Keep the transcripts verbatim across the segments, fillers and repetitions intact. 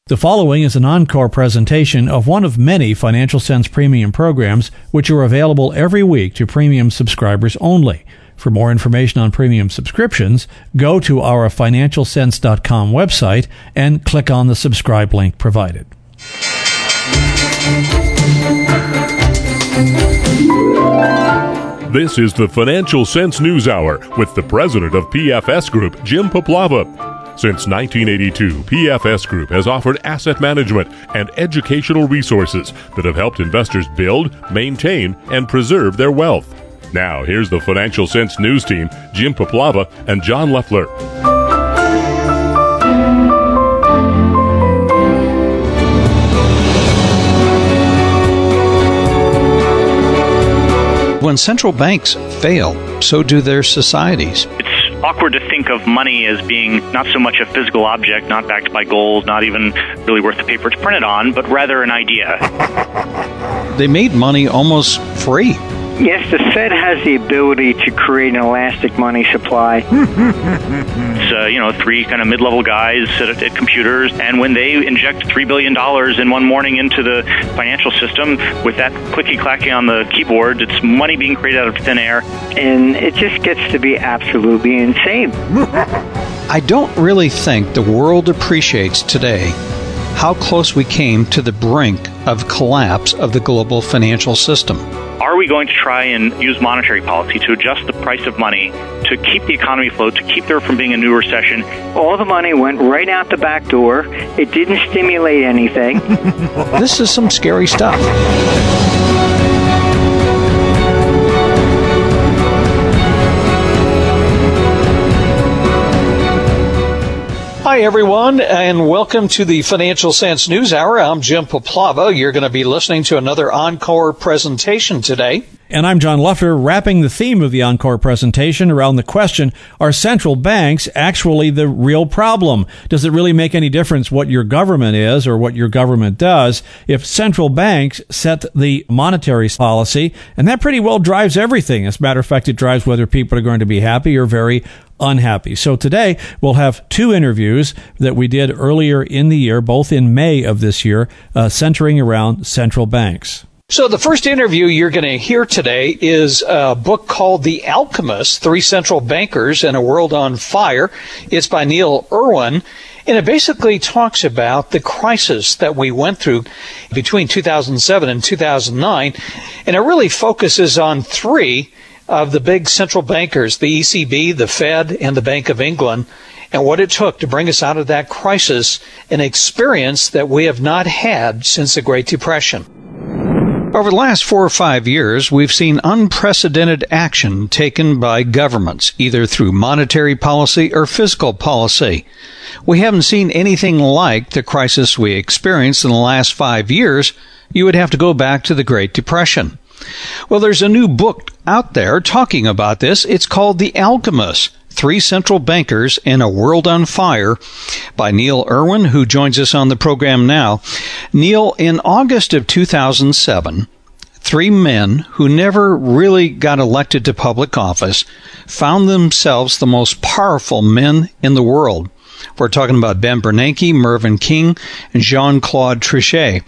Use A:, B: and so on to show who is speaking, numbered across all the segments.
A: The following is an encore presentation of one of many Financial Sense premium programs which are available every week to premium subscribers only. For more information on premium subscriptions, go to our financial sense dot com website and click on the subscribe link provided.
B: This is the Financial Sense News Hour with the president of P F S Group, Jim Poplava. Since nineteen eighty-two, P F S Group has offered asset management and educational resources that have helped investors build, maintain, and preserve their wealth. Now, here's the Financial Sense News team, Jim Poplava and John Leffler.
C: When central banks fail, so do their societies.
D: It's awkward to think of money as being not so much a physical object, not backed by gold, not even really worth the paper it's printed on, but rather an idea.
C: They made money almost free.
E: Yes, the Fed has the ability to create an elastic money supply.
D: It's, uh, you know, three kind of mid-level guys sit at, at computers, and when they inject three billion dollars in one morning into the financial system, with that clicky-clacking on the keyboard, it's money being created out of thin air.
E: And it just gets to be absolutely insane.
C: I don't really think the world appreciates today how close we came to the brink of collapse of the global financial system.
D: Are we going to try and use monetary policy to adjust the price of money to keep the economy afloat, to keep there from being a new recession?
E: All the money went right out the back door. It didn't stimulate anything.
C: This is some scary stuff. Hi, everyone, and welcome to the Financial Sense News Hour. I'm Jim Poplava. You're going to be listening to another encore presentation today.
A: And I'm John Leffler, wrapping the theme of the encore presentation around the question, are central banks actually the real problem? Does it really make any difference what your government is or what your government does if central banks set the monetary policy? And that pretty well drives everything. As a matter of fact, it drives whether people are going to be happy or very unhappy. So today we'll have two interviews that we did earlier in the year, both in May of this year, uh, centering around central banks.
C: So the first interview you're going to hear today is a book called The Alchemist, Three Central Bankers in a World on Fire. It's by Neil Irwin, and it basically talks about the crisis that we went through between two thousand seven and two thousand nine, and it really focuses on three of the big central bankers, the E C B, the Fed, and the Bank of England, and what it took to bring us out of that crisis, an experience that we have not had since the Great Depression. Over the last four or five years, we've seen unprecedented action taken by governments, either through monetary policy or fiscal policy. We haven't seen anything like the crisis we experienced in the last five years. You would have to go back to the Great Depression. Well, there's a new book out there talking about this. It's called The Alchemist, Three Central Bankers in a World on Fire by Neil Irwin, who joins us on the program now. Neil, in August of two thousand seven, three men who never really got elected to public office found themselves the most powerful men in the world. We're talking about Ben Bernanke, Mervyn King, and Jean-Claude Trichet.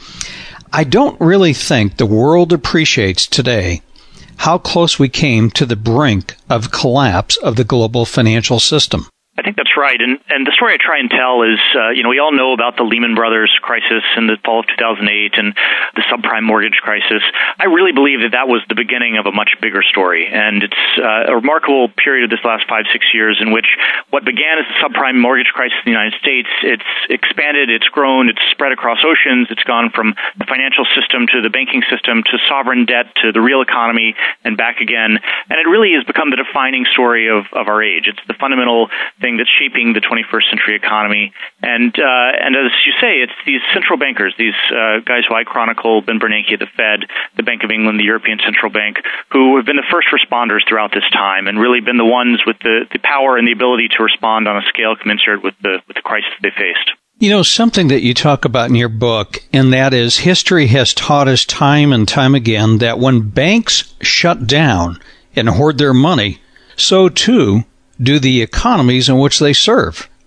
C: I don't really think the world appreciates today how close we came to the brink of collapse of the global financial system.
D: I think that's right. And, and the story I try and tell is, uh, you know, we all know about the Lehman Brothers crisis in the fall of two thousand eight and the subprime mortgage crisis. I really believe that that was the beginning of a much bigger story. And it's uh, a remarkable period of this last five, six years in which what began as the subprime mortgage crisis in the United States, it's expanded, it's grown, it's spread across oceans. It's gone from the financial system to the banking system to sovereign debt to the real economy and back again. And it really has become the defining story of, of our age. It's the fundamental thing that's shaping the twenty-first century economy. And uh, and as you say, it's these central bankers, these uh, guys who I chronicle, Ben Bernanke, the Fed, the Bank of England, the European Central Bank, who have been the first responders throughout this time and really been the ones with the, the power and the ability to respond on a scale commensurate with the with the crisis they faced.
C: You know, something that you talk about in your book, and that is history has taught us time and time again that when banks shut down and hoard their money, so too do the economies in which they serve.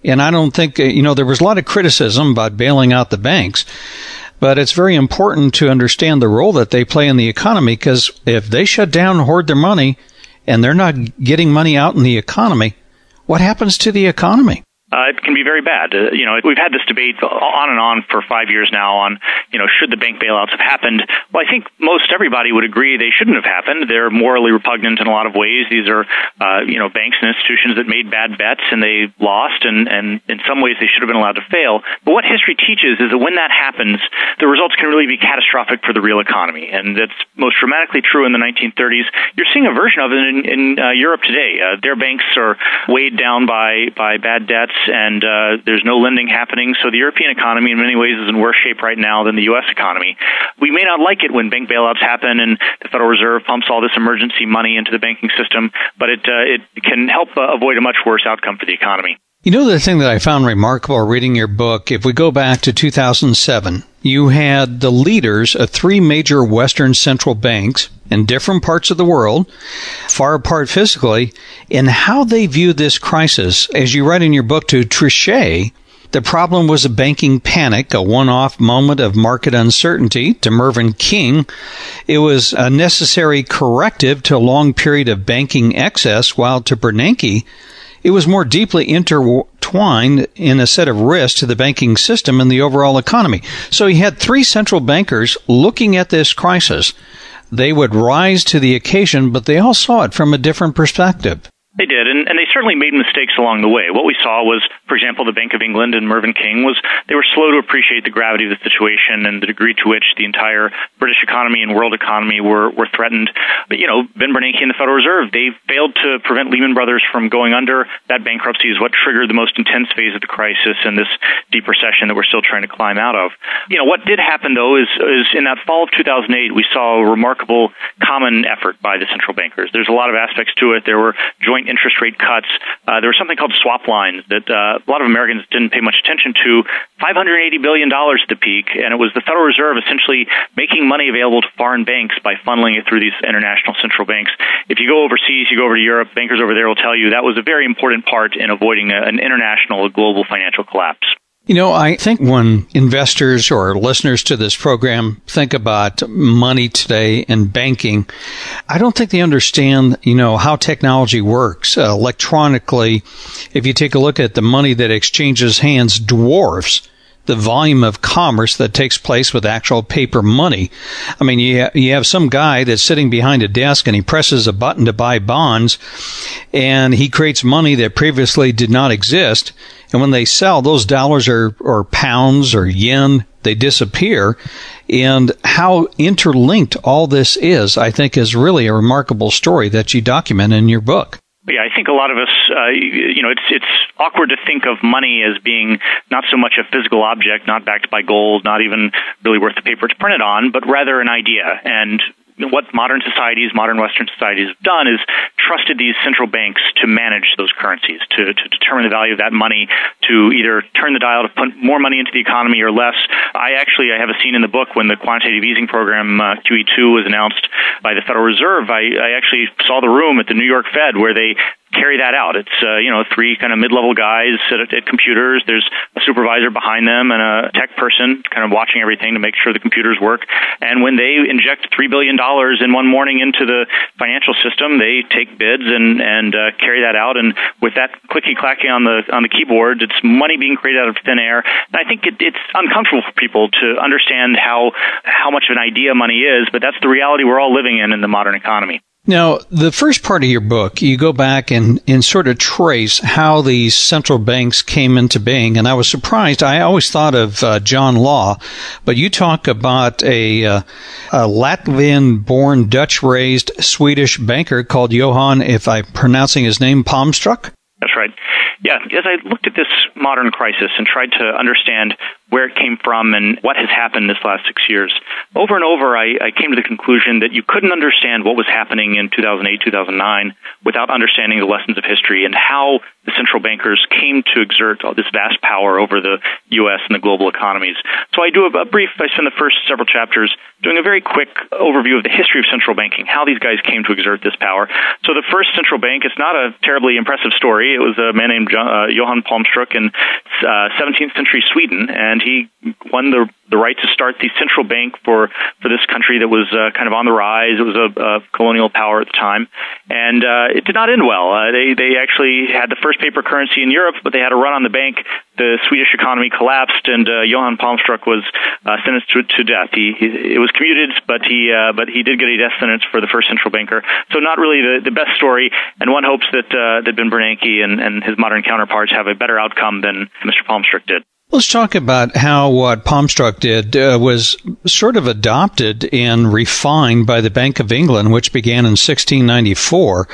C: And I don't think, you know, there was a lot of criticism about bailing out the banks, but it's very important to understand the role that they play in the economy, because if they shut down and hoard their money and they're not getting money out in the economy, what happens to the economy?
D: Uh, it can be very bad. Uh, you know, we've had this debate on and on for five years now on, you know, should the bank bailouts have happened? Well, I think most everybody would agree they shouldn't have happened. They're morally repugnant in a lot of ways. These are, uh, you know, banks and institutions that made bad bets and they lost, and, and in some ways they should have been allowed to fail. But what history teaches is that when that happens, the results can really be catastrophic for the real economy. And that's most dramatically true in the nineteen thirties. You're seeing a version of it in, in uh, Europe today. Uh, their banks are weighed down by, by bad debts, and uh, there's no lending happening. So the European economy in many ways is in worse shape right now than the U S economy. We may not like it when bank bailouts happen and the Federal Reserve pumps all this emergency money into the banking system, but it uh, it can help uh, avoid a much worse outcome for the economy.
C: You know, the thing that I found remarkable reading your book, if we go back to two thousand seven, you had the leaders of three major Western central banks in different parts of the world, far apart physically, in how they viewed this crisis. As you write in your book to Trichet, the problem was a banking panic, a one-off moment of market uncertainty. To Mervyn King, it was a necessary corrective to a long period of banking excess, while to Bernanke, it was more deeply intertwined in a set of risks to the banking system and the overall economy. So you had three central bankers looking at this crisis. They would rise to the occasion, but they all saw it from a different perspective.
D: They did, and, and they certainly made mistakes along the way. What we saw was, for example, the Bank of England and Mervyn King was they were slow to appreciate the gravity of the situation and the degree to which the entire British economy and world economy were, were threatened. But, you know, Ben Bernanke and the Federal Reserve, they failed to prevent Lehman Brothers from going under. That bankruptcy is what triggered the most intense phase of the crisis and this deep recession that we're still trying to climb out of. You know, what did happen, though, is, is in that fall of two thousand eight, we saw a remarkable common effort by the central bankers. There's a lot of aspects to it. There were joint interest rate cuts. Uh, there was something called swap lines that uh, a lot of Americans didn't pay much attention to. five hundred eighty billion dollars at the peak, and it was the Federal Reserve essentially making money available to foreign banks by funneling it through these international central banks. If you go overseas, you go over to Europe, bankers over there will tell you that was a very important part in avoiding a, an international, a global financial collapse.
C: You know, I think when investors or listeners to this program think about money today and banking, I don't think they understand, you know, how technology works. Uh, electronically, if you take a look at the money that exchanges hands, dwarfs the volume of commerce that takes place with actual paper money. I mean, you, ha- you have some guy that's sitting behind a desk and he presses a button to buy bonds and he creates money that previously did not exist. And when they sell, those dollars or, or pounds or yen, they disappear. And how interlinked all this is, I think, is really a remarkable story that you document in your book.
D: Yeah, I think a lot of us, uh, you know, it's it's awkward to think of money as being not so much a physical object, not backed by gold, not even really worth the paper it's printed on, but rather an idea. And what modern societies, modern Western societies have done is trusted these central banks to manage those currencies, to, to determine the value of that money, to either turn the dial to put more money into the economy or less. I actually, I have a scene in the book when the quantitative easing program, uh, Q E two, was announced by the Federal Reserve. I, I actually saw the room at the New York Fed where they carry that out. It's, uh, you know, three kind of mid-level guys sit at, at computers. There's a supervisor behind them and a tech person kind of watching everything to make sure the computers work. And when they inject three billion dollars in one morning into the financial system, they take bids and, and uh, carry that out. And with that clicky-clacky on the on the keyboard, it's money being created out of thin air. And I think it, it's uncomfortable for people to understand how, how much of an idea money is, but that's the reality we're all living in in the modern economy.
C: Now, the first part of your book, you go back and, and sort of trace how these central banks came into being. And I was surprised. I always thought of uh, John Law, but you talk about a, uh, a Latvian-born, Dutch-raised Swedish banker called Johan, if I'm pronouncing his name, Palmstruck?
D: That's right. Yeah, as I looked at this modern crisis and tried to understand where it came from, and what has happened this last six years. Over and over, I, I came to the conclusion that you couldn't understand what was happening in two thousand eight, two thousand nine without understanding the lessons of history and how the central bankers came to exert all this vast power over the U S and the global economies. So I do a, a brief, I spend the first several chapters doing a very quick overview of the history of central banking, how these guys came to exert this power. So the first central bank, it's not a terribly impressive story. It was a man named John, uh, Johann Palmstruck in uh, seventeenth century Sweden, and he won the the right to start the central bank for, for this country that was uh, kind of on the rise. It was a, a colonial power at the time, and uh, it did not end well. Uh, they they actually had the first paper currency in Europe, but they had a run on the bank. The Swedish economy collapsed, and uh, Johann Palmstruck was uh, sentenced to, to death. He, he it was commuted, but he uh, but he did get a death sentence for the first central banker. So not really the, the best story, and one hopes that uh, that Ben Bernanke and, and his modern counterparts have a better outcome than Mister Palmstruck did.
F: Let's talk about how what Palmstruck did uh, was sort of adopted and refined by the Bank of England, which began in sixteen ninety-four.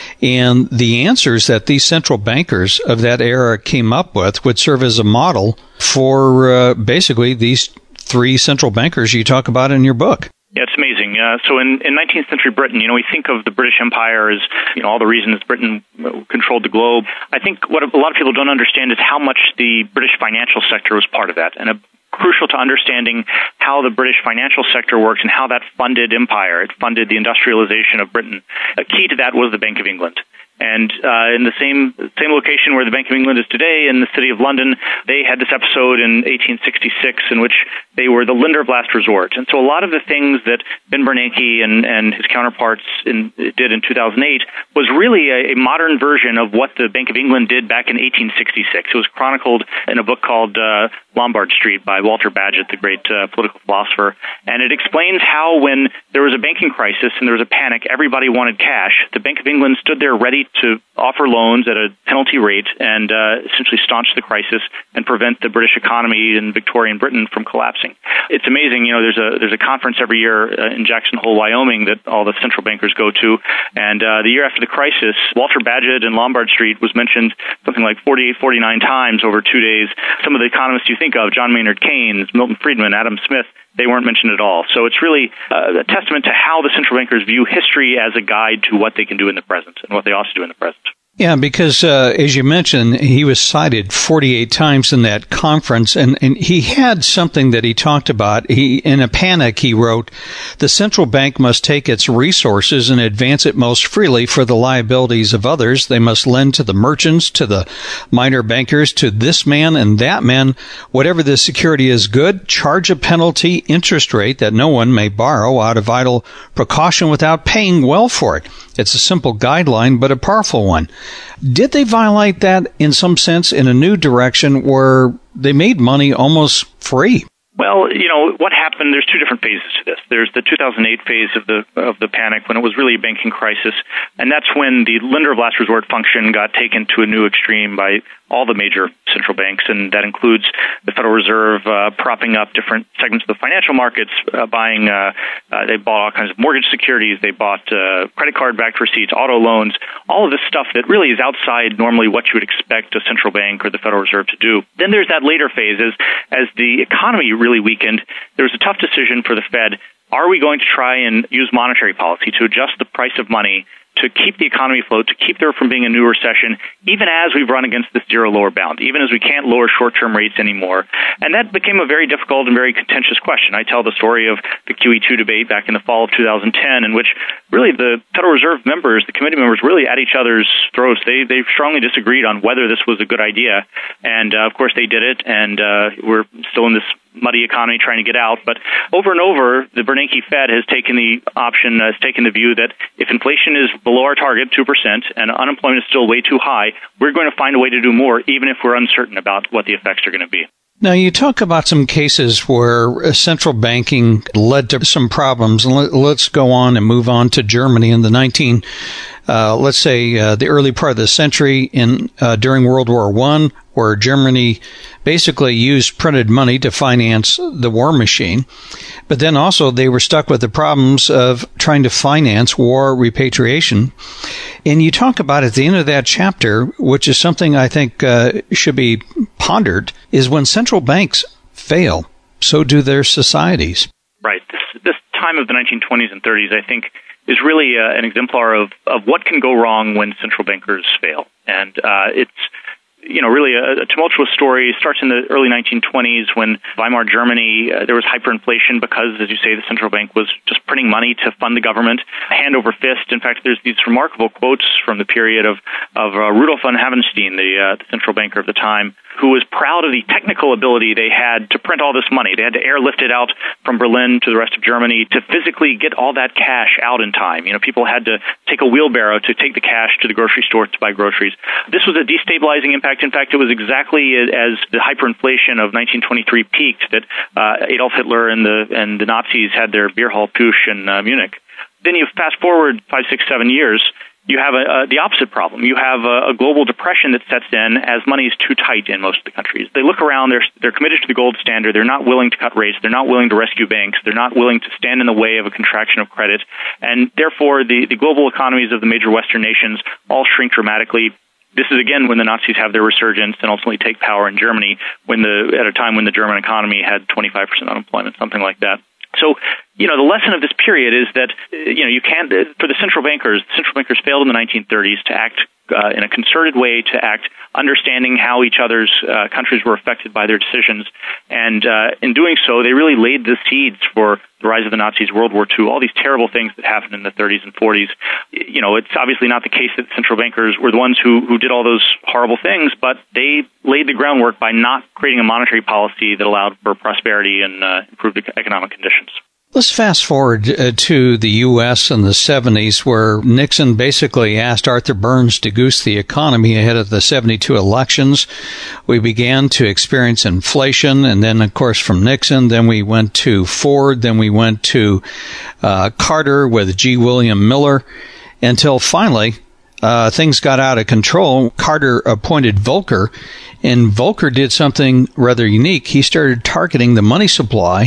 F: And the answers that these central bankers of that era came up with would serve as a model for uh, basically these three central bankers you talk about in your book.
D: Yeah, it's amazing. Uh, so in, in nineteenth century Britain, you know, we think of the British Empire as, you know, all the reasons Britain controlled the globe. I think what a lot of people don't understand is how much the British financial sector was part of that. And a crucial to understanding how the British financial sector works and how that funded empire. It funded the industrialization of Britain. A key to that was the Bank of England. And uh, in the same same location where the Bank of England is today, in the city of London, they had this episode in eighteen sixty-six in which they were the lender of last resort. And so a lot of the things that Ben Bernanke and, and his counterparts in, did in two thousand eight was really a, a modern version of what the Bank of England did back in eighteen sixty-six. It was chronicled in a book called uh, Lombard Street by Walter Bagehot, the great uh, political philosopher. And it explains how when there was a banking crisis and there was a panic, everybody wanted cash. The Bank of England stood there ready to offer loans at a penalty rate and uh, essentially staunch the crisis and prevent the British economy in Victorian Britain from collapsing. It's amazing. You know, there's a there's a conference every year uh, in Jackson Hole, Wyoming, that all the central bankers go to. And uh, the year after the crisis, Walter Bagehot and Lombard Street was mentioned something like forty-eight, forty-nine times over two days. Some of the economists you think of, John Maynard Keynes, Milton Friedman, Adam Smith, they weren't mentioned at all. So it's really uh, a testament to how the central bankers view history as a guide to what they can do in the present and what they ought to do in the present.
F: Yeah, because uh, as you mentioned, he was cited forty-eight times in that conference, and, and he had something that he talked about. He, in a panic, he wrote, "The central bank must take its resources and advance it most freely for the liabilities of others. They must lend to the merchants, to the minor bankers, to this man and that man. Whatever the security is good, charge a penalty interest rate that no one may borrow out of idle precaution without paying well for it." It's a simple guideline, but a powerful one. Did they violate that in some sense in a new direction where they made money almost free?
D: Well, you know, what happened, there's two different phases to this. There's the two thousand eight phase of the of the panic when it was really a banking crisis, and that's when the lender of last resort function got taken to a new extreme by all the major central banks, and that includes the Federal Reserve uh, propping up different segments of the financial markets, uh, buying, uh, uh, they bought all kinds of mortgage securities, they bought uh, credit card-backed receipts, auto loans, all of this stuff that really is outside normally what you would expect a central bank or the Federal Reserve to do. Then there's that later phase, as, as the economy really weakened, there was a tough decision for the Fed. Are we going to try and use monetary policy to adjust the price of money to keep the economy afloat, to keep there from being a new recession, even as we've run against this zero lower bound, even as we can't lower short-term rates anymore? And that became a very difficult and very contentious question. I tell the story of the Q E two debate back in the fall of two thousand ten, in which really the Federal Reserve members, the committee members, really at each other's throats. They they strongly disagreed on whether this was a good idea. And, uh, of course, they did it, and uh, we're still in this muddy economy trying to get out. But over and over, the Bernanke Fed has taken the option, has taken the view that if inflation is below our target, two percent, and unemployment is still way too high, we're going to find a way to do more, even if we're uncertain about what the effects are going to be.
F: Now, you talk about some cases where central banking led to some problems. Let's go on and move on to Germany in the nineteen, uh, let's say, uh, the early part of the century in uh, during World War One, where Germany basically used printed money to finance the war machine. But then also they were stuck with the problems of trying to finance war repatriation. And you talk about at the end of that chapter, which is something I think uh, should be pondered, is when central banks fail, so do their societies.
D: Right. This, this time of the nineteen twenties and thirties, I think, is really uh, an exemplar of, of what can go wrong when central bankers fail. And uh, it's, you know, really a, a tumultuous story. It starts in the early nineteen twenties when Weimar Germany, uh, there was hyperinflation because, as you say, the central bank was just printing money to fund the government, hand over fist. In fact, there's these remarkable quotes from the period of, of uh, Rudolf von Havenstein, the, uh, the central banker of the time, who was proud of the technical ability they had to print all this money. They had to airlift it out from Berlin to the rest of Germany to physically get all that cash out in time. You know, people had to take a wheelbarrow to take the cash to the grocery store to buy groceries. This was a destabilizing impact. In fact, it was exactly as the hyperinflation of nineteen twenty-three peaked that uh, Adolf Hitler and the and the Nazis had their beer hall putsch in uh, Munich. Then you fast forward five, six, seven years, you have a, a, the opposite problem. You have a, a global depression that sets in as money is too tight in most of the countries. They look around, they're, they're committed to the gold standard, they're not willing to cut rates, they're not willing to rescue banks, they're not willing to stand in the way of a contraction of credit, and therefore the, the global economies of the major Western nations all shrink dramatically. This is, again, when the Nazis have their resurgence and ultimately take power in Germany, when the at a time when the German economy had twenty-five percent unemployment, something like that. So, you know, the lesson of this period is that, you know, you can't, for the central bankers, central bankers failed in the nineteen thirties to act uh, in a concerted way, to act understanding how each other's uh, countries were affected by their decisions. And uh, in doing so, they really laid the seeds for the rise of the Nazis, World War Two, all these terrible things that happened in the thirties and forties. You know, it's obviously not the case that central bankers were the ones who, who did all those horrible things, but they laid the groundwork by not creating a monetary policy that allowed for prosperity and uh, improved economic conditions.
F: Let's fast forward uh, to the U S in the seventies, where Nixon basically asked Arthur Burns to goose the economy ahead of the seventy-two elections. We began to experience inflation, and then, of course, from Nixon, then we went to Ford, then we went to uh, Carter with G. William Miller, until finally uh, things got out of control. Carter appointed Volcker, and Volcker did something rather unique. He started targeting the money supply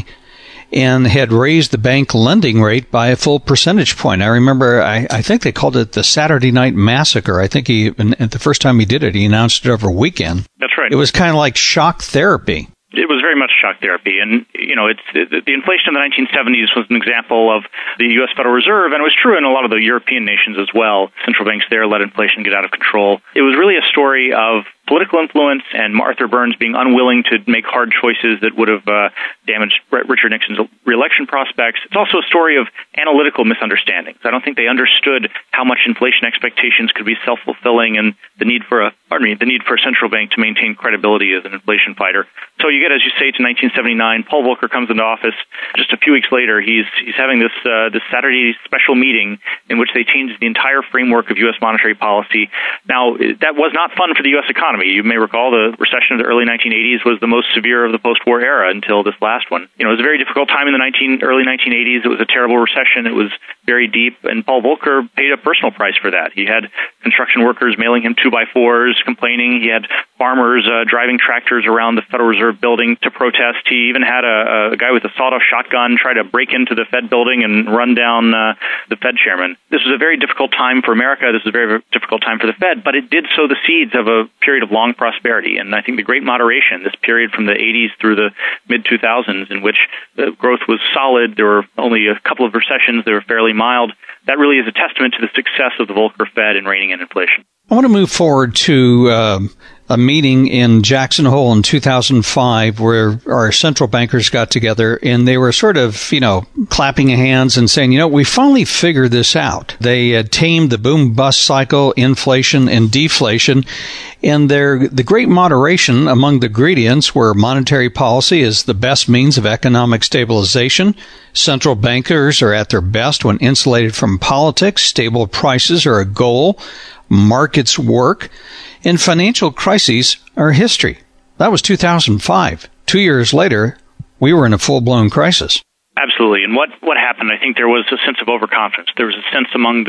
F: and had raised the bank lending rate by a full percentage point. I remember, I, I think they called it the Saturday Night Massacre. I think he, and the first time he did it, he announced it over a weekend.
D: That's right.
F: It was kind of like shock therapy.
D: It was very much shock therapy. And, you know, it's the, the inflation of the nineteen seventies was an example of the U S. Federal Reserve, and it was true in a lot of the European nations as well. Central banks there let inflation get out of control. It was really a story of political influence and Arthur Burns being unwilling to make hard choices that would have uh, damaged Richard Nixon's reelection prospects. It's also a story of analytical misunderstandings. I don't think they understood how much inflation expectations could be self-fulfilling and the need for a, pardon me, the need for a central bank to maintain credibility as an inflation fighter. So you get, as you say, to nineteen seventy-nine. Paul Volcker comes into office. Just a few weeks later, he's he's having this uh, this Saturday special meeting in which they changed the entire framework of U S monetary policy. Now, that was not fun for the U S economy. You may recall the recession of the early nineteen eighties was the most severe of the post-war era until this last one. You know, it was a very difficult time in the nineteen, early nineteen eighties. It was a terrible recession. It was very deep, and Paul Volcker paid a personal price for that. He had construction workers mailing him two by fours, complaining. He had farmers uh, driving tractors around the Federal Reserve building to protest. He even had a, a guy with a sawed-off shotgun try to break into the Fed building and run down uh, the Fed chairman. This was a very difficult time for America. This was a very, very difficult time for the Fed, but it did sow the seeds of a period of long prosperity. And I think the Great Moderation, this period from the eighties through the mid two thousands, in which the growth was solid, there were only a couple of recessions, they were fairly mild, that really is a testament to the success of the Volcker Fed in reining in inflation.
F: I want to move forward to uh, a meeting in Jackson Hole in two thousand five where our central bankers got together, and they were sort of, you know, clapping hands and saying, you know, we finally figured this out. They had tamed the boom-bust cycle, inflation and deflation, and their, the great moderation among the ingredients were monetary policy is the best means of economic stabilization. Central bankers are at their best when insulated from politics. Stable prices are a goal. Markets work, and financial crises are history. That was two thousand five. Two years later, we were in a full-blown crisis.
D: Absolutely. And what, what happened, I think there was a sense of overconfidence. There was a sense among the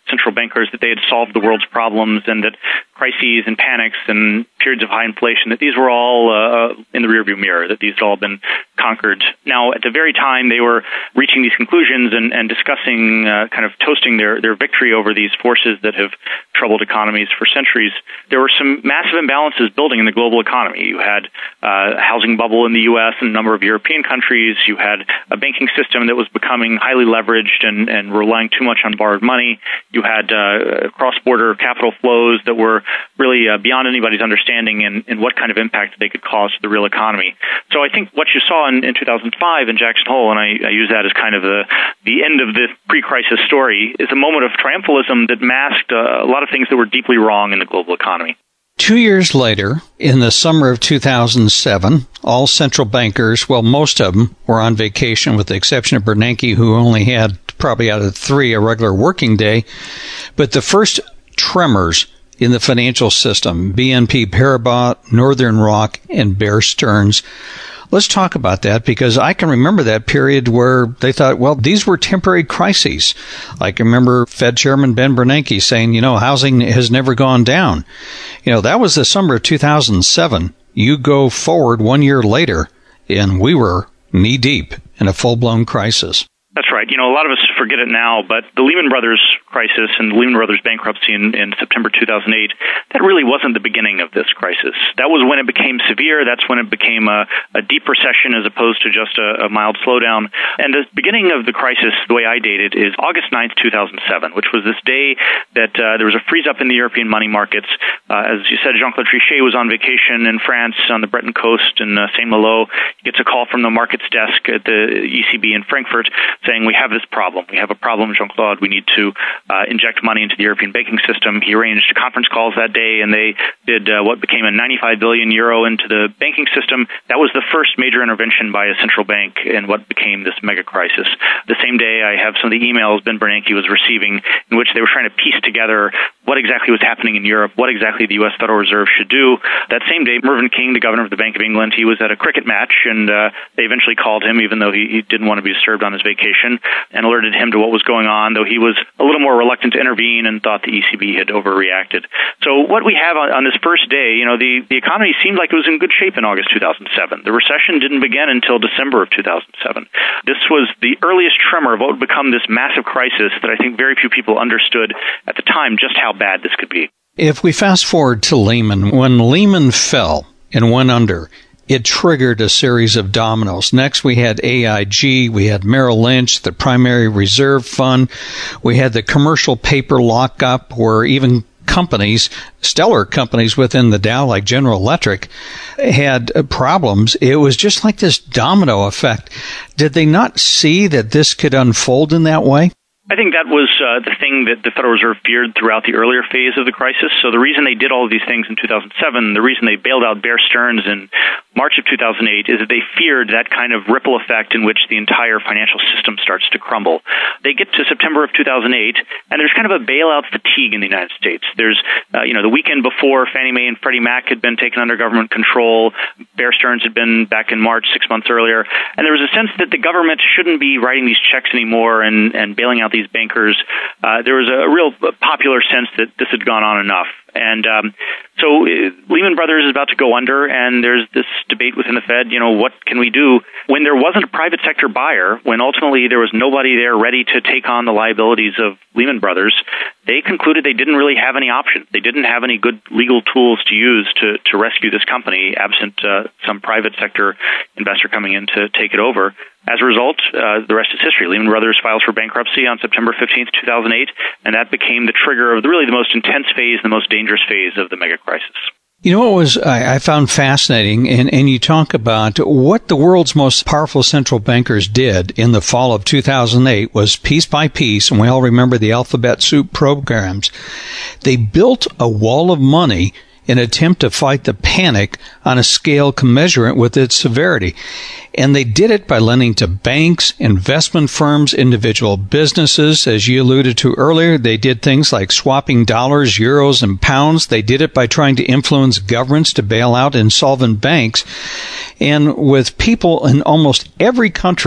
D: central bankers that they had solved the world's problems and that crises and panics and periods of high inflation, that these were all uh, in the rearview mirror, that these had all been conquered. Now, at the very time they were reaching these conclusions and, and discussing, uh, kind of toasting their, their victory over these forces that have troubled economies for centuries, there were some massive imbalances building in the global economy. You had uh, a housing bubble in the U S and a number of European countries. You had a banking system that was becoming highly leveraged and, and relying too much on borrowed money. You had uh, cross-border capital flows that were really uh, beyond anybody's understanding in, in what kind of impact they could cause to the real economy. So I think what you saw in, in two thousand five in Jackson Hole, and I, I use that as kind of the, the end of the pre-crisis story, is a moment of triumphalism that masked uh, a lot of things that were deeply wrong in the global economy.
F: Two years later, in the summer of two thousand seven, all central bankers, well, most of them were on vacation with the exception of Bernanke, who only had probably out of three a regular working day. But the first tremors in the financial system, B N P Paribas, Northern Rock, and Bear Stearns. Let's talk about that, because I can remember that period where they thought, well, these were temporary crises. I can remember Fed Chairman Ben Bernanke saying, you know, housing has never gone down. You know, that was the summer of two thousand seven. You go forward one year later, and we were knee-deep in a full-blown crisis.
D: That's right. You know, a lot of us forget it now, but the Lehman Brothers crisis and the Lehman Brothers bankruptcy in, in September two thousand eight, that really wasn't the beginning of this crisis. That was when it became severe. That's when it became a, a deep recession as opposed to just a, a mild slowdown. And the beginning of the crisis, the way I date it, is August ninth, two thousand seven, which was this day that uh, there was a freeze-up in the European money markets. Uh, as you said, Jean-Claude Trichet was on vacation in France on the Breton coast in uh, Saint-Malo. He gets a call from the markets desk at the E C B in Frankfurt saying, we have this problem. We have a problem, Jean-Claude. We need to uh, inject money into the European banking system. He arranged conference calls that day, and they did uh, what became a ninety-five billion euro into the banking system. That was the first major intervention by a central bank in what became this mega crisis. The same day, I have some of the emails Ben Bernanke was receiving in which they were trying to piece together what exactly was happening in Europe, what exactly the U S Federal Reserve should do. That same day, Mervyn King, the governor of the Bank of England, he was at a cricket match, and uh, they eventually called him, even though he, he didn't want to be disturbed on his vacation, and alerted him to what was going on, though he was a little more reluctant to intervene and thought the E C B had overreacted. So what we have on, on this first day, you know, the, the economy seemed like it was in good shape in August two thousand seven. The recession didn't begin until December of two thousand seven. This was the earliest tremor of what would become this massive crisis that I think very few people understood at the time just how bad this could be.
F: If we fast forward to Lehman, when Lehman fell and went under, it triggered a series of dominoes. Next, we had A I G, we had Merrill Lynch, the Primary Reserve Fund, we had the commercial paper lockup where even companies, stellar companies within the Dow like General Electric, had problems. It was just like this domino effect. Did they not see that this could unfold in that way?
D: I think that was uh, the thing that the Federal Reserve feared throughout the earlier phase of the crisis. So the reason they did all of these things in two thousand seven, the reason they bailed out Bear Stearns in March of two thousand eight, is that they feared that kind of ripple effect in which the entire financial system starts to crumble. They get to September of two thousand eight, and there's kind of a bailout fatigue in the United States. There's, uh, you know, the weekend before, Fannie Mae and Freddie Mac had been taken under government control. Bear Stearns had been back in March, six months earlier. And there was a sense that the government shouldn't be writing these checks anymore and, and bailing out these bankers. Uh, there was a, a real popular sense that this had gone on enough. And um, so uh, Lehman Brothers is about to go under, and there's this debate within the Fed, you know, what can we do? When there wasn't a private sector buyer, when ultimately there was nobody there ready to take on the liabilities of Lehman Brothers, they concluded they didn't really have any options. They didn't have any good legal tools to use to, to rescue this company, absent uh, some private sector investor coming in to take it over. As a result, uh, the rest is history. Lehman Brothers files for bankruptcy on September fifteenth, two thousand eight, and that became the trigger of the, really the most intense phase, the most dangerous phase of the mega crisis.
F: You know what was I, I found fascinating, and, and you talk about what the world's most powerful central bankers did in the fall of two thousand eight was piece by piece, and we all remember the alphabet soup programs. They built a wall of money in an attempt to fight the panic on a scale commensurate with its severity. And they did it by lending to banks, investment firms, individual businesses. As you alluded to earlier, they did things like swapping dollars, euros, and pounds. They did it by trying to influence governments to bail out insolvent banks. And with people in almost every country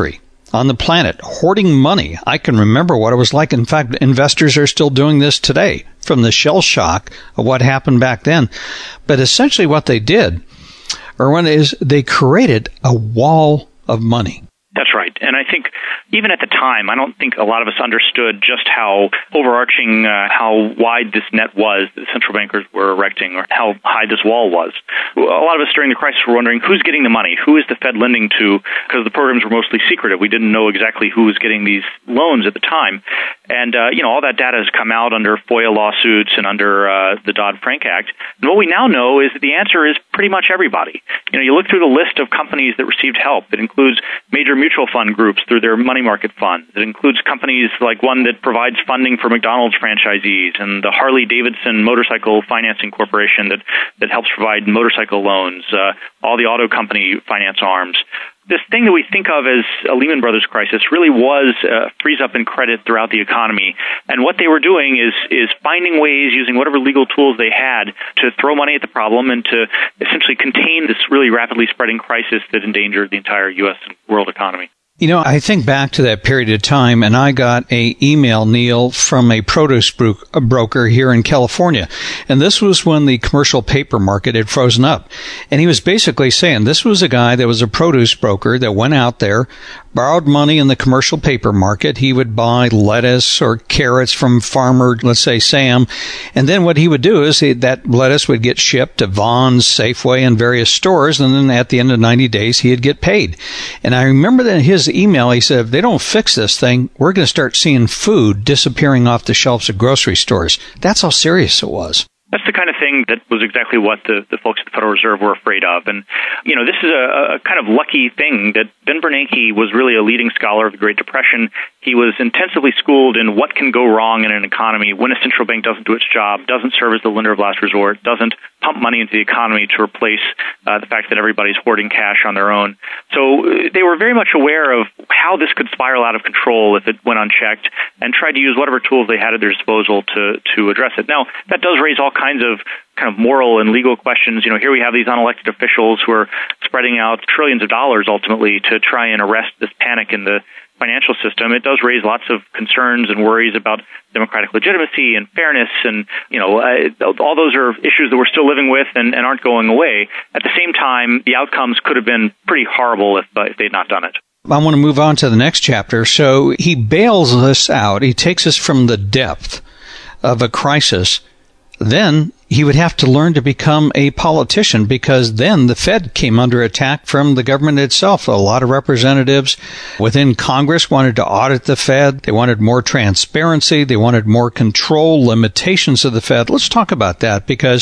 F: on the planet, hoarding money. I can remember what it was like. In fact, investors are still doing this today from the shell shock of what happened back then. But essentially what they did, Erwin, is they created a wall of money.
D: That's right. And I think even at the time, I don't think a lot of us understood just how overarching, uh, how wide this net was that central bankers were erecting, or how high this wall was. A lot of us during the crisis were wondering, who's getting the money? Who is the Fed lending to? Because the programs were mostly secretive. We didn't know exactly who was getting these loans at the time. And, uh, you know, all that data has come out under FOIA lawsuits and under uh, the Dodd-Frank Act. And what we now know is that the answer is pretty much everybody. You know, you look through the list of companies that received help. It includes major mutual fund groups through their money market funds. It includes companies like one that provides funding for McDonald's franchisees, and the Harley-Davidson Motorcycle Financing Corporation that, that helps provide motorcycle loans, uh, all the auto company finance arms. This thing that we think of as a Lehman Brothers crisis really was a freeze up in credit throughout the economy. And what they were doing is is finding ways, using whatever legal tools they had, to throw money at the problem and to essentially contain this really rapidly spreading crisis that endangered the entire U S and world economy.
F: You know, I think back to that period of time, and I got a email, Neil, from a produce bro- a broker here in California. And this was when the commercial paper market had frozen up. And he was basically saying this was a guy that was a produce broker that went out there, borrowed money in the commercial paper market. He would buy lettuce or carrots from farmer, let's say Sam. And then what he would do is he, that lettuce would get shipped to Vons, Safeway, and various stores. And then at the end of ninety days, he'd get paid. And I remember that his email, he said, if they don't fix this thing, we're going to start seeing food disappearing off the shelves of grocery stores. That's how serious it was.
D: That's the kind of thing that was exactly what the, the folks at the Federal Reserve were afraid of. And, you know, this is a, a kind of lucky thing that Ben Bernanke was really a leading scholar of the Great Depression. He was intensively schooled in what can go wrong in an economy when a central bank doesn't do its job, doesn't serve as the lender of last resort, doesn't pump money into the economy to replace uh, the fact that everybody's hoarding cash on their own. So uh, they were very much aware of how this could spiral out of control if it went unchecked, and tried to use whatever tools they had at their disposal to, to address it. Now, that does raise all kinds of kind of moral and legal questions. You know, here we have these unelected officials who are spreading out trillions of dollars ultimately to try and arrest this panic in the financial system. It does raise lots of concerns and worries about democratic legitimacy and fairness, and, you know, uh, all those are issues that we're still living with and, and aren't going away. At the same time, the outcomes could have been pretty horrible if, uh, if they'd not done it.
F: I want to move on to the next chapter. So he bails us out. He takes us from the depth of a crisis. Then he would have to learn to become a politician, because then the Fed came under attack from the government itself. A lot of representatives within Congress wanted to audit the Fed. They wanted more transparency. They wanted more control, limitations of the Fed. Let's talk about that, because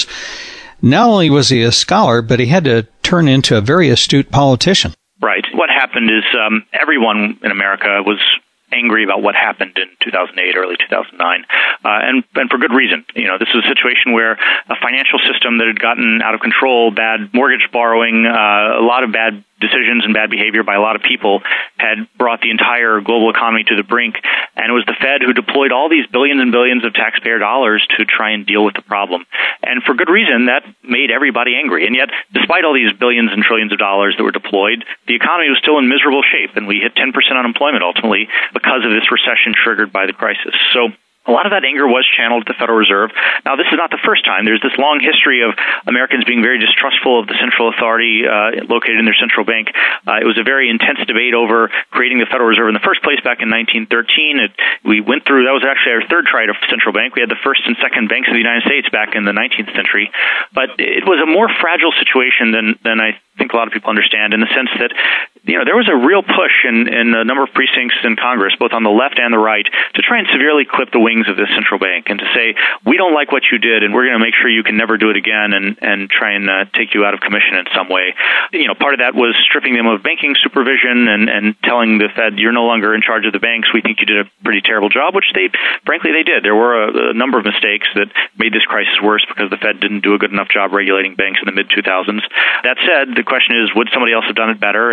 F: not only was he a scholar, but he had to turn into a very astute politician.
D: Right. What happened is um, everyone in America was angry about what happened in two thousand eight, early two thousand nine, uh, and, and for good reason. You know, this was a situation where a financial system that had gotten out of control, bad mortgage borrowing, uh, a lot of bad decisions and bad behavior by a lot of people had brought the entire global economy to the brink. And it was the Fed who deployed all these billions and billions of taxpayer dollars to try and deal with the problem. And for good reason, that made everybody angry. And yet, despite all these billions and trillions of dollars that were deployed, the economy was still in miserable shape, and we hit ten percent unemployment ultimately because of this recession triggered by the crisis. So a lot of that anger was channeled at the Federal Reserve. Now, this is not the first time. There's this long history of Americans being very distrustful of the central authority uh, located in their central bank. Uh, it was a very intense debate over creating the Federal Reserve in the first place back in nineteen thirteen. It, we went through, that was actually our third try to central bank. We had the first and second banks of the United States back in the nineteenth century. But it was a more fragile situation than, than I think a lot of people understand, in the sense that, you know, there was a real push in, in a number of precincts in Congress, both on the left and the right, to try and severely clip the wings of this central bank and to say, we don't like what you did, and we're going to make sure you can never do it again, and, and try and uh, take you out of commission in some way. You know, part of that was stripping them of banking supervision and, and telling the Fed, you're no longer in charge of the banks. We think you did a pretty terrible job, which they, frankly, they did. There were a, a number of mistakes that made this crisis worse because the Fed didn't do a good enough job regulating banks in the mid two thousands. That said, the question is, would somebody else have done it better? And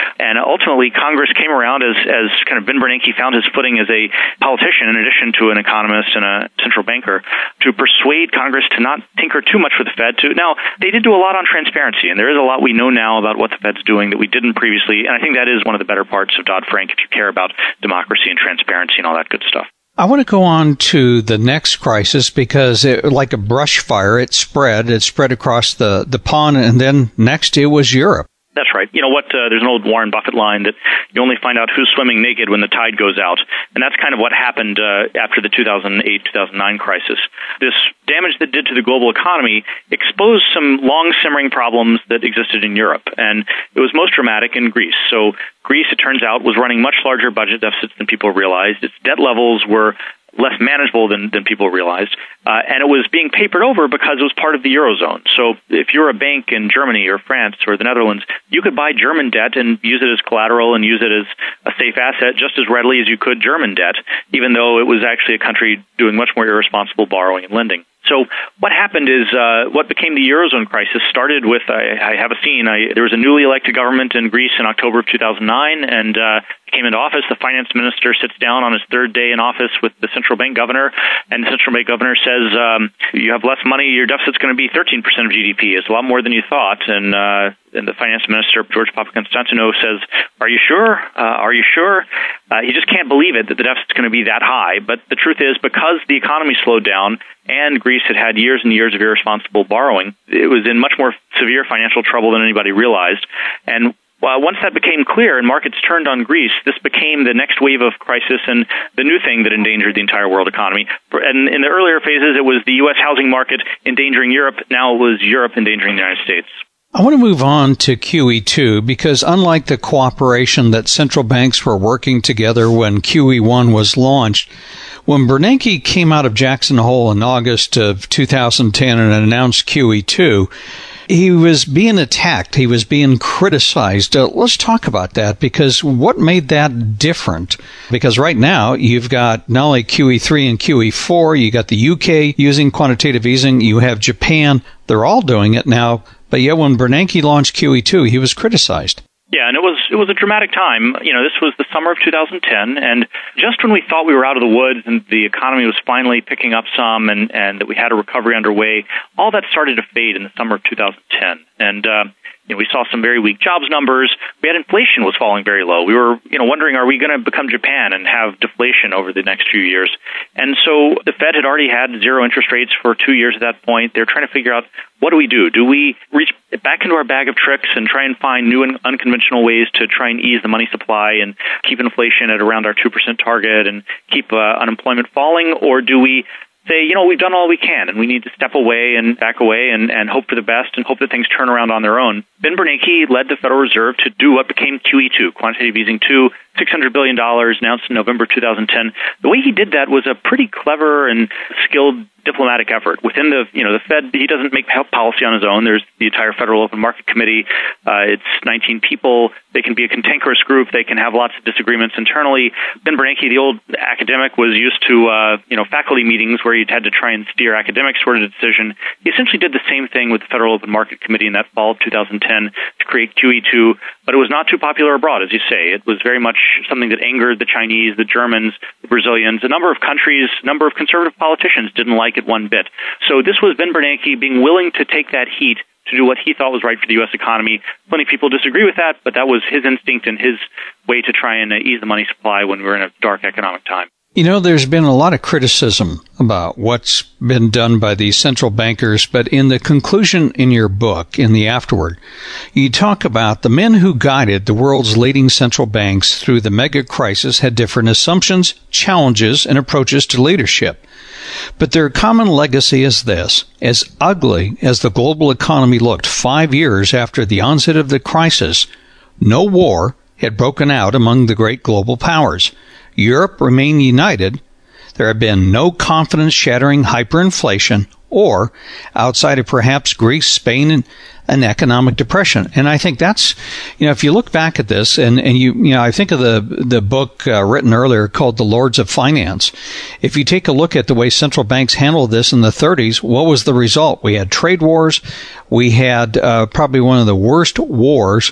D: And ultimately, Congress came around as, as kind of Ben Bernanke found his footing as a politician, in addition to an economist and a central banker, to persuade Congress to not tinker too much with the Fed. To Now, they did do a lot on transparency, and there is a lot we know now about what the Fed's doing that we didn't previously, and I think that is one of the better parts of Dodd-Frank if you care about democracy and transparency and all that good stuff.
F: I want to go on to the next crisis because, it, like a brush fire, it spread. It spread across the, the pond, and then next it was Europe.
D: That's right. You know what? Uh, there's an old Warren Buffett line that you only find out who's swimming naked when the tide goes out. And that's kind of what happened uh, after the two thousand eight two thousand nine crisis. This damage that did to the global economy exposed some long-simmering problems that existed in Europe. And it was most dramatic in Greece. So Greece, it turns out, was running much larger budget deficits than people realized. Its debt levels were less manageable than, than people realized. Uh, and it was being papered over because it was part of the Eurozone. So if you're a bank in Germany or France or the Netherlands, you could buy German debt and use it as collateral and use it as a safe asset just as readily as you could German debt, even though it was actually a country doing much more irresponsible borrowing and lending. So what happened is uh, what became the Eurozone crisis started with, I, I have a scene, I, there was a newly elected government in Greece in October of two thousand nine, and uh, came into office. The finance minister sits down on his third day in office with the central bank governor, and the central bank governor says, um, you have less money, your deficit's going to be thirteen percent of G D P. It's a lot more than you thought. And, uh, and the finance minister, George Papakonstantinou, says, are you sure? Uh, are you sure? Uh, he just can't believe it that the deficit's going to be that high. But the truth is, because the economy slowed down and Greece had had years and years of irresponsible borrowing, it was in much more severe financial trouble than anybody realized. And Uh, once that became clear and markets turned on Greece, this became the next wave of crisis and the new thing that endangered the entire world economy. And in the earlier phases, it was the U S housing market endangering Europe. Now it was Europe endangering the United States.
F: I want to move on to Q E two because unlike the cooperation that central banks were working together when Q E one was launched, when Bernanke came out of Jackson Hole in August of two thousand ten and announced Q E two, he was being attacked. He was being criticized. Uh, let's talk about that, because what made that different? Because right now, you've got not only Q E three and Q E four, you got the U K using quantitative easing, you have Japan. They're all doing it now. But yet when Bernanke launched Q E two, he was criticized.
D: Yeah, and it was it was a dramatic time. You know, this was the summer of two thousand ten, and just when we thought we were out of the woods and the economy was finally picking up some and, and that we had a recovery underway, all that started to fade in the summer of two thousand ten. And, uh, you know, we saw some very weak jobs numbers. We had inflation was falling very low. We were, you know, wondering, are we going to become Japan and have deflation over the next few years? And so the Fed had already had zero interest rates for two years at that point. They're trying to figure out, what do we do? Do we reach back into our bag of tricks and try and find new and unconventional ways to try and ease the money supply and keep inflation at around our two percent target and keep uh, unemployment falling? Or do we say, you know, we've done all we can and we need to step away and back away and, and hope for the best and hope that things turn around on their own? Ben Bernanke led the Federal Reserve to do what became Q E two, quantitative easing two, six hundred billion dollars, announced in November two thousand ten. The way he did that was a pretty clever and skilled diplomatic effort. Within the, you know, the Fed, he doesn't make policy on his own. There's the entire Federal Open Market Committee. Uh, it's nineteen people. They can be a cantankerous group. They can have lots of disagreements internally. Ben Bernanke, the old academic, was used to, uh, you know, faculty meetings where he'd had to try and steer academics toward a decision. He essentially did the same thing with the Federal Open Market Committee in that fall of two thousand ten to create Q E two, but it was not too popular abroad, as you say. It was very much something that angered the Chinese, the Germans, the Brazilians. A number of countries, a number of conservative politicians didn't like it one bit. So this was Ben Bernanke being willing to take that heat to do what he thought was right for the U S economy. Plenty of people disagree with that, but that was his instinct and his way to try and uh, ease the money supply when we were in a dark economic time.
F: You know, there's been a lot of criticism about what's been done by these central bankers, but in the conclusion in your book, in the afterword, you talk about the men who guided the world's leading central banks through the mega crisis had different assumptions, challenges, and approaches to leadership. But their common legacy is this: as ugly as the global economy looked five years after the onset of the crisis, no war had broken out among the great global powers. Europe remained united. There had been no confidence-shattering hyperinflation or, outside of perhaps Greece, Spain, and an economic depression. And I think that's, you know, if you look back at this, and, and you, you know, I think of the, the book uh, written earlier called The Lords of Finance. If you take a look at the way central banks handled this in the thirties, what was the result? We had trade wars. We had uh, probably one of the worst wars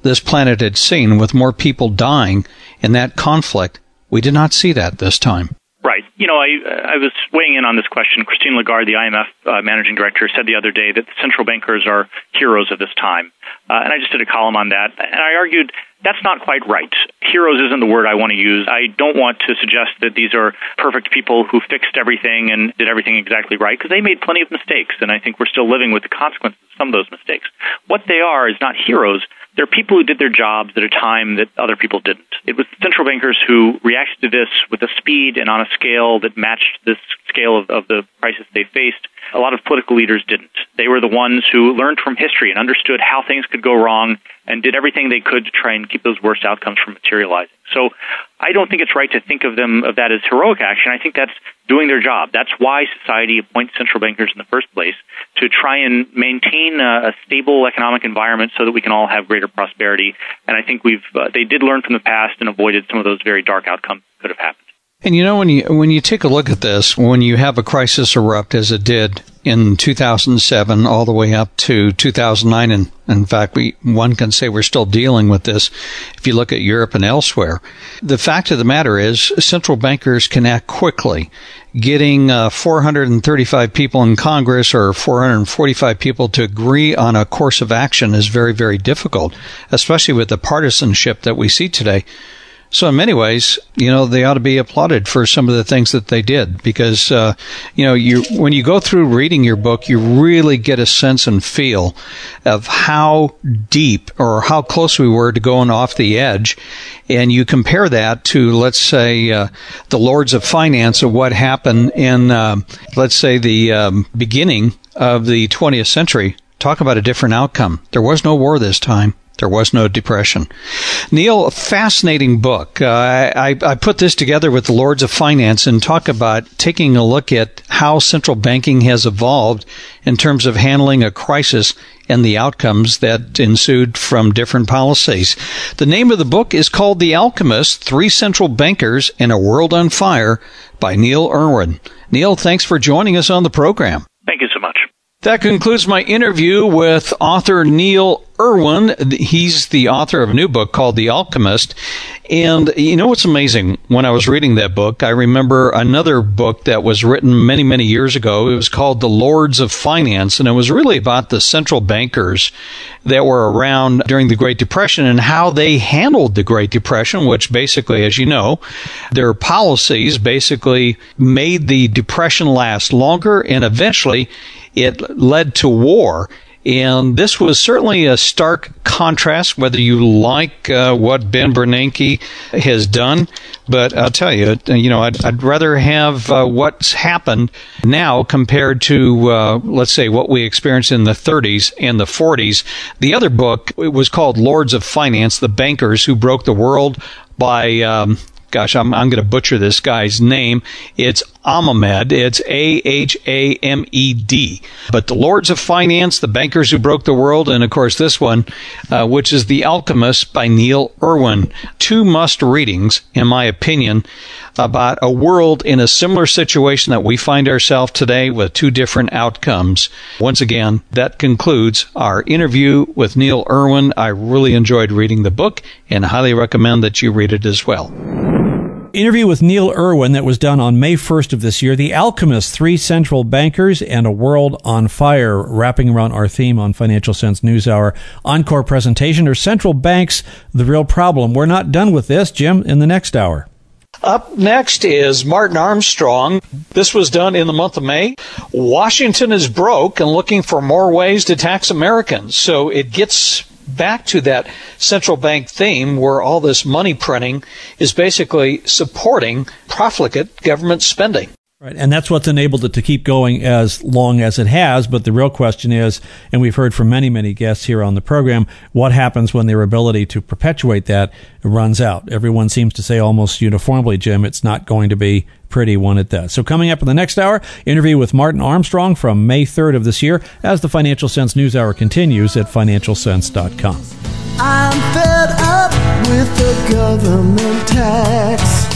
F: this planet had seen, with more people dying in that conflict. We did not see that this time.
D: Right. You know, I I was weighing in on this question. Christine Lagarde, the I M F uh, managing director, said the other day that central bankers are heroes of this time. Uh, and I just did a column on that. And I argued that's not quite right. Heroes isn't the word I want to use. I don't want to suggest that these are perfect people who fixed everything and did everything exactly right, because they made plenty of mistakes. And I think we're still living with the consequences of some of those mistakes. What they are is not heroes. They're people who did their jobs at a time that other people didn't. It was central bankers who reacted to this with a speed and on a scale that matched this scale of, of the crisis they faced. A lot of political leaders didn't. They were the ones who learned from history and understood how things could go wrong and did everything they could to try and keep those worst outcomes from materializing. So I don't think it's right to think of them of that as heroic action. I think that's doing their job. That's why society appoints central bankers in the first place, to try and maintain a, a stable economic environment so that we can all have greater prosperity. And I think we've uh, they did learn from the past and avoided some of those very dark outcomes that could have happened.
F: And you know, when you when you take a look at this, when you have a crisis erupt as it did in two thousand seven all the way up to two thousand nine, and in fact, we one can say we're still dealing with this if you look at Europe and elsewhere. The fact of the matter is central bankers can act quickly. Getting uh, four hundred thirty-five people in Congress or four hundred forty-five people to agree on a course of action is very, very difficult, especially with the partisanship that we see today. So in many ways, you know, they ought to be applauded for some of the things that they did, because, uh, you know, you when you go through reading your book, you really get a sense and feel of how deep or how close we were to going off the edge. And you compare that to, let's say, uh, the Lords of Finance, of what happened in, uh, let's say, the um, beginning of the twentieth century. Talk about a different outcome. There was no war this time. There was no depression. Neil, a fascinating book. Uh, I, I put this together with the Lords of Finance and talk about taking a look at how central banking has evolved in terms of handling a crisis and the outcomes that ensued from different policies. The name of the book is called The Alchemist, Three Central Bankers in a World on Fire by Neil Irwin. Neil, thanks for joining us on the program.
D: Thank you so much.
F: That concludes my interview with author Neil Irwin. He's the author of a new book called The Alchemist. And you know what's amazing? When I was reading that book, I remember another book that was written many, many years ago. It was called The Lords of Finance, and it was really about the central bankers that were around during the Great Depression and how they handled the Great Depression, which basically, as you know, their policies basically made the Depression last longer, and eventually it led to war. And this was certainly a stark contrast, whether you like uh, what Ben Bernanke has done. But I'll tell you, you know, I'd, I'd rather have uh, what's happened now compared to, uh, let's say, what we experienced in the thirties and the forties. The other book, it was called Lords of Finance, The Bankers Who Broke the World, by... Um, Gosh, I'm, I'm going to butcher this guy's name. It's Ahmed. It's A H A M E D. But The Lords of Finance, The Bankers Who Broke the World, and of course this one, uh, which is The Alchemist by Neil Irwin. Two must readings, in my opinion, about a world in a similar situation that we find ourselves today with two different outcomes. Once again, that concludes our interview with Neil Irwin. I really enjoyed reading the book and highly recommend that you read it as well.
A: Interview with Neil Irwin that was done on May first of this year. The Alchemist, Three Central Bankers and a World on Fire, wrapping around our theme on Financial Sense NewsHour. Encore presentation, Are Central Banks the Real Problem? We're not done with this, Jim, in the next hour.
C: Up next is Martin Armstrong. This was done in the month of May. Washington is broke and looking for more ways to tax Americans. So it gets back to that central bank theme where all this money printing is basically supporting profligate government spending.
A: Right, and that's what's enabled it to keep going as long as it has. But the real question is, and we've heard from many, many guests here on the program, what happens when their ability to perpetuate that runs out? Everyone seems to say almost uniformly, Jim, it's not going to be pretty when it does. So coming up in the next hour, interview with Martin Armstrong from May third of this year as the Financial Sense NewsHour continues at financial sense dot com.
G: I'm fed up with the government tax,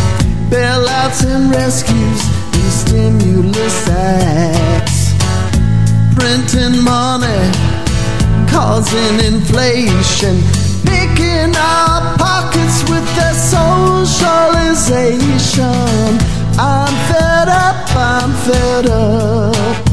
G: bailouts and rescues and stimulus acts, printing money, causing inflation, picking our pockets with their socialization. I'm fed up, I'm fed up.